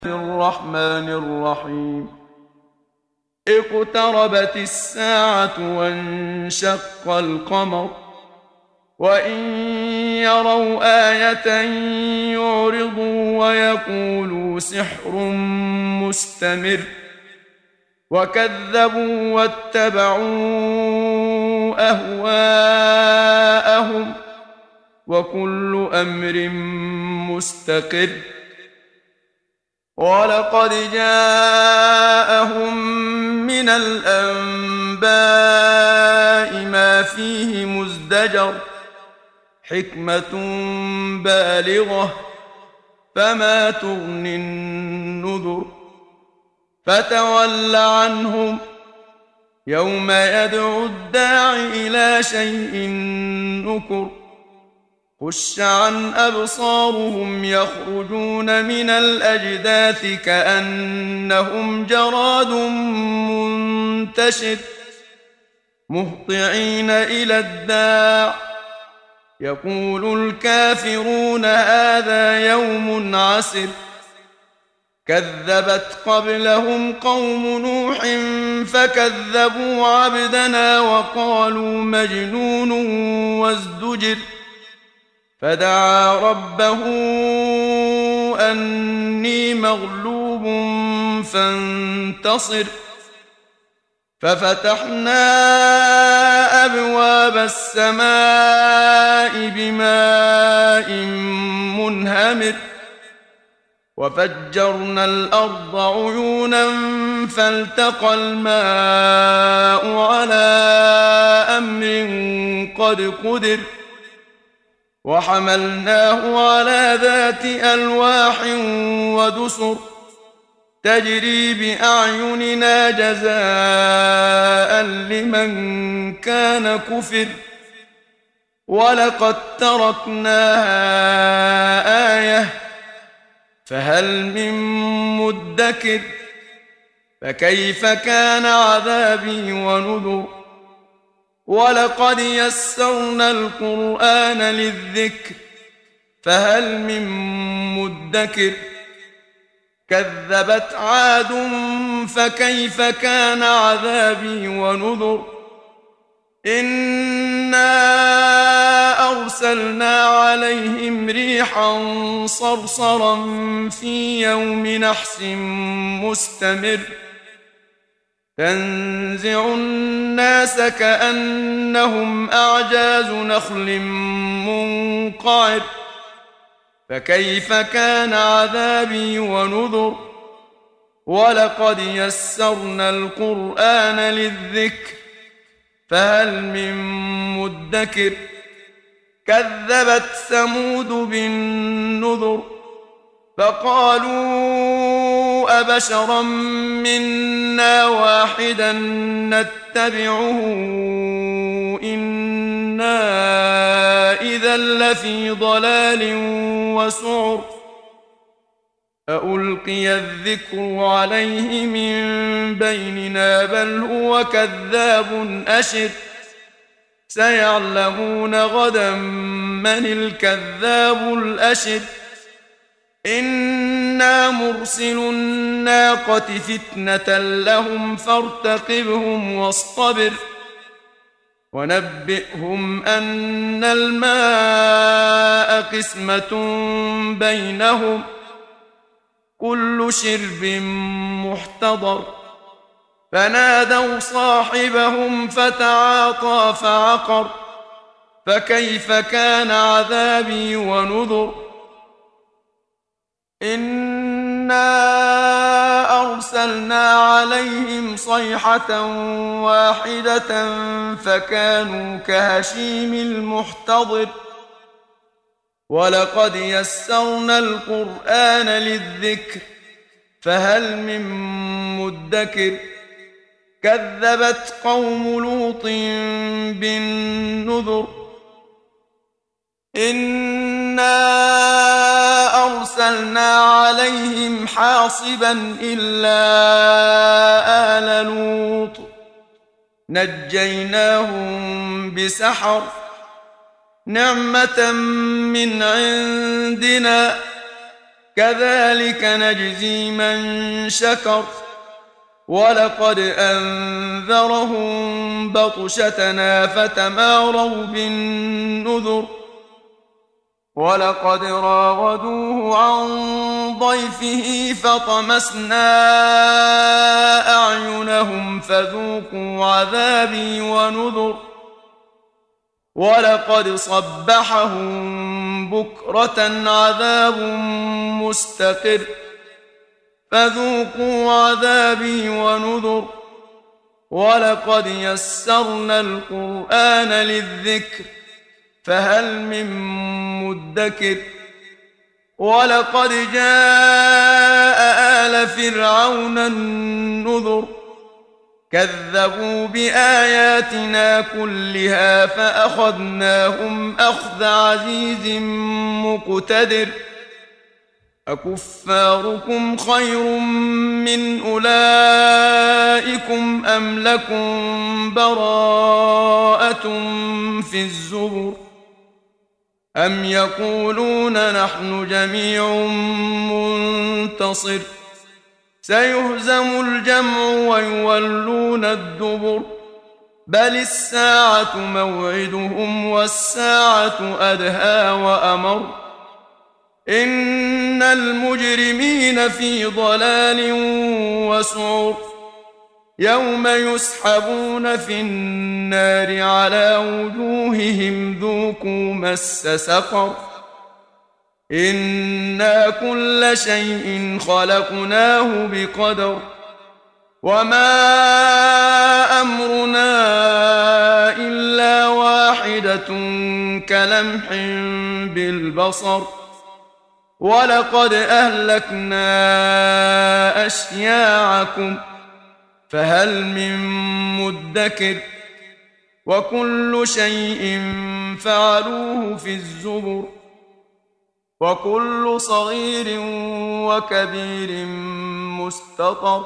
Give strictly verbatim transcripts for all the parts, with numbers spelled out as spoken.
الرحمن الرحيم اقتربت الساعة وانشق القمر وإن يروا آية يعرضوا ويقولوا سحر مستمر وكذبوا واتبعوا أهواءهم وكل أمر مستقر ولقد جاءهم من الأنباء ما فيه مزدجر حكمة بالغة فما تغني النذر فتول عنهم يوم يدعو الداع إلى شيء نكر خش عن أبصارهم يخرجون من الأجداث كأنهم جراد منتشر مهطعين إلى الداع يقول الكافرون هذا يوم عسر كذبت قبلهم قوم نوح فكذبوا عبدنا وقالوا مجنون وازدجر فدعا ربه أني مغلوب فانتصر ففتحنا أبواب السماء بماء منهمر وفجرنا الأرض عيونا فالتقى الماء على أمر قد قدر وحملناه على ذات ألواح ودسر تجري بأعيننا جزاء لمن كان كفر ولقد تركناها آية فهل من مدكر فكيف كان عذابي ونذر ولقد يسرنا القرآن للذكر فهل من مدكر كذبت عاد فكيف كان عذابي ونذر إنا أرسلنا عليهم ريحا صرصرا في يوم نحس مستمر تنزع الناس كأنهم أعجاز نخل منقعر فكيف كان عذابي ونذر ولقد يسرنا القرآن للذكر فهل من مدكر كذبت ثمود بالنذر فقالوا أبشرا منا واحدا نتبعه إنا إذا لفي ضلال وسعر ألقي الذكر عليه من بيننا بل هو كذاب أشر سيعلمون غدا من الكذاب الأشر إنا مرسل الناقة فتنة لهم فارتقبهم واصطبر ونبئهم أن الماء قسمة بينهم كل شرب محتضر فنادوا صاحبهم فتعاطى فعقر فكيف كان عذابي ونذر إنا أرسلنا عليهم صيحة واحدة فكانوا كهشيم المحتضر ولقد يسرنا القرآن للذكر فهل من مدكر كذبت قوم لوط بالنذر إنا أرسلنا عليهم حاصبا إلا آل لوط نجيناهم بسحر نعمة من عندنا كذلك نجزي من شكر ولقد أنذرهم بطشتنا فتماروا بالنذر ولقد راودوه عن ضيفه فطمسنا أعينهم فذوقوا عذابي ونذر ولقد صبحهم بكرة عذاب مستقر فذوقوا عذابي ونذر ولقد يسرنا القرآن للذكر فهل من مدكر ولقد جاء آل فرعون النذر كذبوا بآياتنا كلها فأخذناهم أخذ عزيز مقتدر أكفاركم خير من أولئكم أم لكم براءة في الزبر أم يقولون نحن جميع منتصر سيهزم الجمع ويولون الدبر بل الساعة موعدهم والساعة أدهى وأمر إن المجرمين في ضلال وسعر يوم يسحبون في النار على وجوههم ذوقوا مس سقر إنا كل شيء خلقناه بقدر وما أمرنا إلا واحدة كلمح بالبصر ولقد أهلكنا أشياعكم فهل من مدكر وكل شيء فعلوه في الزبر وكل صغير وكبير مستطر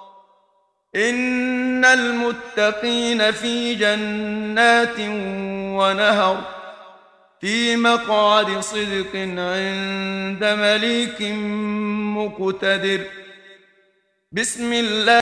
إن المتقين في جنات ونهر في مقعد صدق عند مليك مقتدر بسم الله